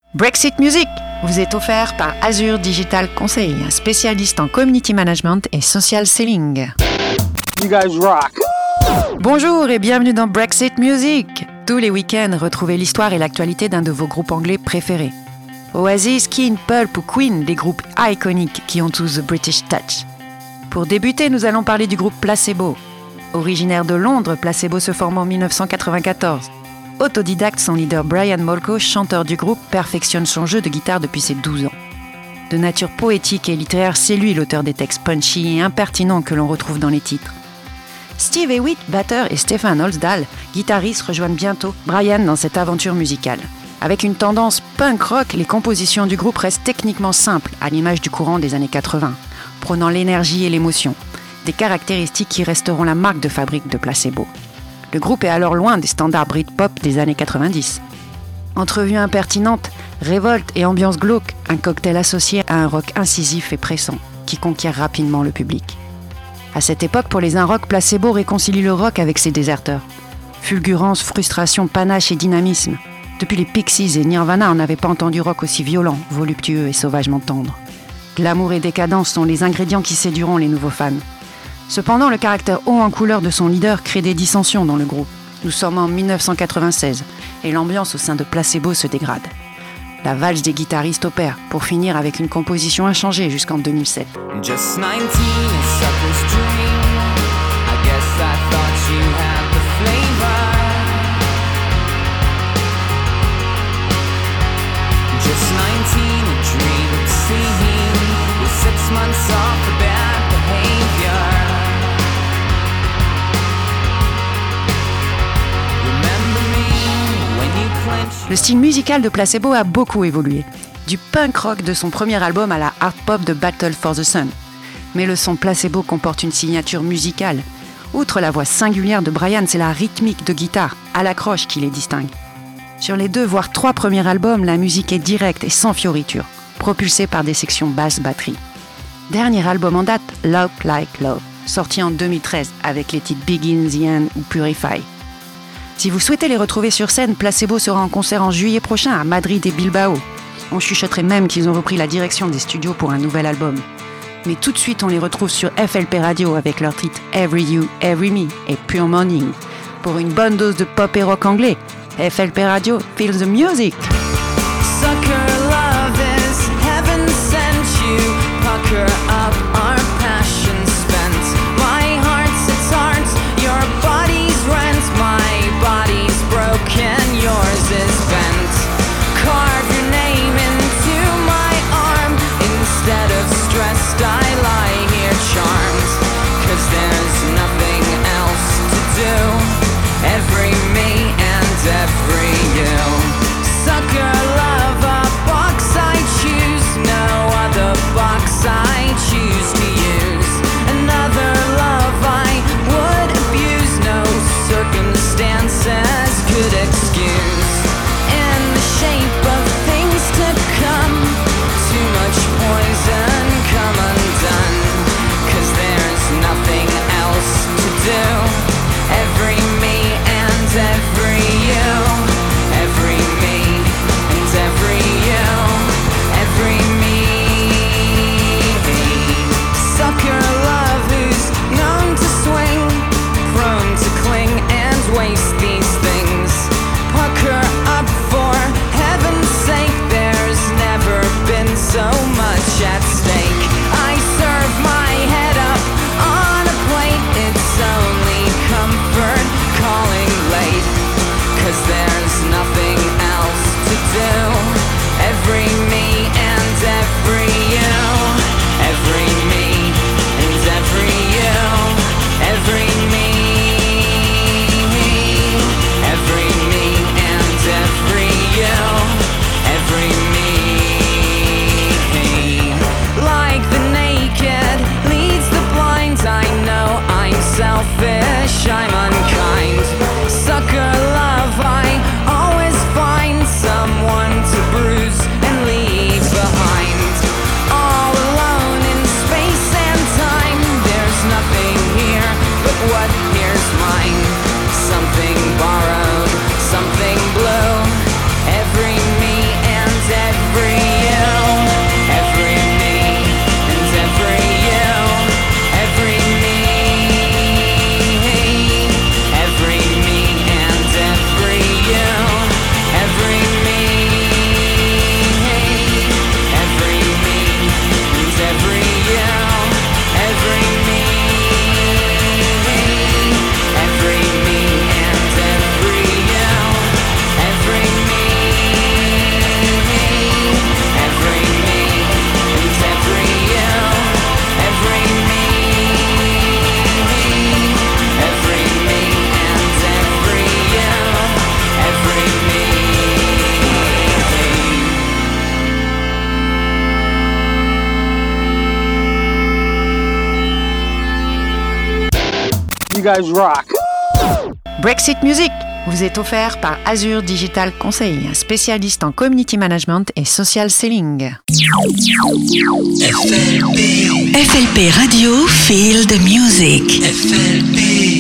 Brexit Music vous est offert par Azure Digital Conseil, un spécialiste en community management et social selling. You guys rock. Bonjour et bienvenue dans Brexit Music. Tous les week-ends, retrouvez l'histoire et l'actualité d'un de vos groupes anglais préférés. Oasis, Keane, Pulp ou Queen, des groupes iconiques qui ont tous the British touch. Pour débuter, nous allons parler du groupe Placebo. Originaire de Londres, Placebo se forme en 1994. Autodidacte, son leader Brian Molko, chanteur du groupe, perfectionne son jeu de guitare depuis ses 12 ans. De nature poétique et littéraire, c'est lui l'auteur des textes punchy et impertinents que l'on retrouve dans les titres. Steve Hewitt, batteur, et Stefan Holsdahl, guitariste, rejoignent bientôt Brian dans cette aventure musicale. Avec une tendance punk rock, les compositions du groupe restent techniquement simples, à l'image du courant des années 80, prônant l'énergie et l'émotion, des caractéristiques qui resteront la marque de fabrique de Placebo. Le groupe est alors loin des standards Britpop des années 90. Entrevue impertinente, révolte et ambiance glauque, un cocktail associé à un rock incisif et pressant, qui conquiert rapidement le public. À cette époque, pour les un-rock, Placebo réconcilie le rock avec ses déserteurs. Fulgurance, frustration, panache et dynamisme. Depuis les Pixies et Nirvana, on n'avait pas entendu rock aussi violent, voluptueux et sauvagement tendre. Glamour et décadence sont les ingrédients qui séduiront les nouveaux fans. Cependant, le caractère haut en couleur de son leader crée des dissensions dans le groupe. Nous sommes en 1996 et l'ambiance au sein de Placebo se dégrade. La valse des guitaristes opère pour finir avec une composition inchangée jusqu'en 2007. Just 19, a sucker's dream. I guess I thought you had the flavor. Just 19, a dream of seeing with 6 months off for bad behavior. Remember me when you clench. Le style musical de Placebo a beaucoup évolué. Du punk rock de son premier album à la hard pop de Battle for the Sun. Mais le son Placebo comporte une signature musicale. Outre la voix singulière de Brian, c'est la rythmique de guitare, à la croche qui les distingue. Sur les 2 voire 3 premiers albums, la musique est directe et sans fioritures, propulsée par des sections basse-batterie. Dernier album en date, Love Like Love, sorti en 2013 avec les titres Begin the End ou Purify. Si vous souhaitez les retrouver sur scène, Placebo sera en concert en juillet prochain à Madrid et Bilbao. On chuchoterait même qu'ils ont repris la direction des studios pour un nouvel album. Mais tout de suite, on les retrouve sur FLP Radio avec leurs titres Every You, Every Me et Pure Morning. Pour une bonne dose de pop et rock anglais, FLP Radio, feel the music! Sucker love is heaven sent you. Pucker up our passion spent. My heart's its heart, your body's rent. My body's broken, yours is bent. Carve your name into my arm. Instead of stressed, I lie here charmed. 'Cause there's nothing else to do. Every me and every you. Sucker guys rock. Brexit Music vous est offert par Azure Digital Conseil, spécialiste en community management et social selling. FLP Radio, Feel the Music. FLP.